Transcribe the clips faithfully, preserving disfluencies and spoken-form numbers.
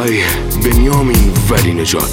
آقای بنیامین ولی نژاد.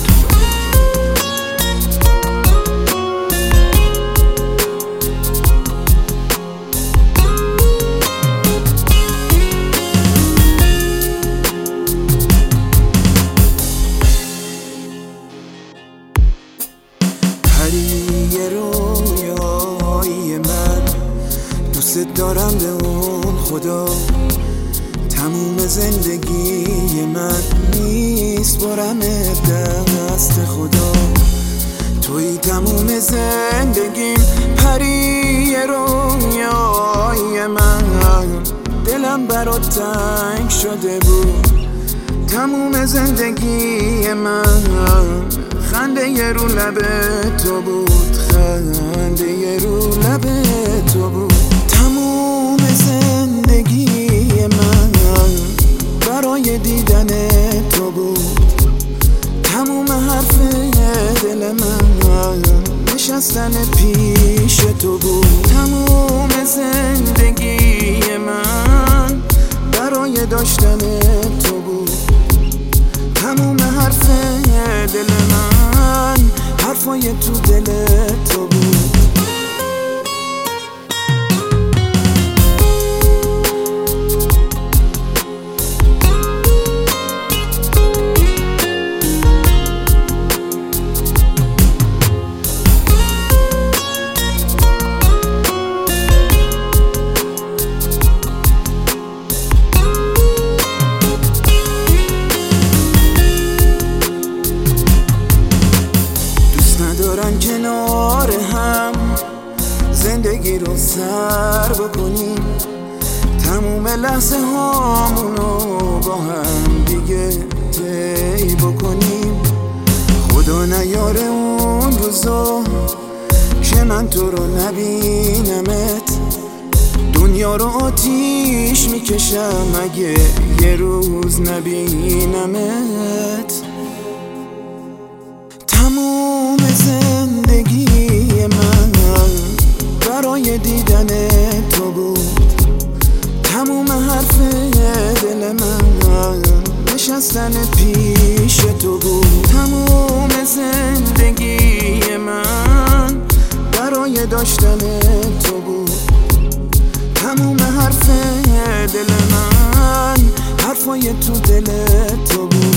پری رویایی من دوست دارم به اون خدا، تموم زندگی من نیست برم دست خدا. توی تموم زندگیم پری رویایی من، دلم برات تنگ شده بود تموم زندگی من. خنده ی رو لب تو بود، خنده ی رو لب تو بود. تموم زندگی من برای دیدن تو بود، تموم حرف دل من نشستن پیش تو بود. تموم زندگی من برای داشتن تو بود، تموم حرف دل من حرفای تو دل تو بود. ندارن کنار هم زندگی رو سر بکنیم، تموم لحظه هامونو با هم دیگه طی بکنیم. خدا نیاره اون روزا که من تو رو نبینمت، دنیا رو آتیش میکشم اگه یه روز نبینمت. تموم زندگی من برای دیدن تو بود، تموم حرف دل من نشستن پیش تو بود. تموم زندگی من برای داشتن تو بود، تموم حرف دل من حرفای تو دل تو بود.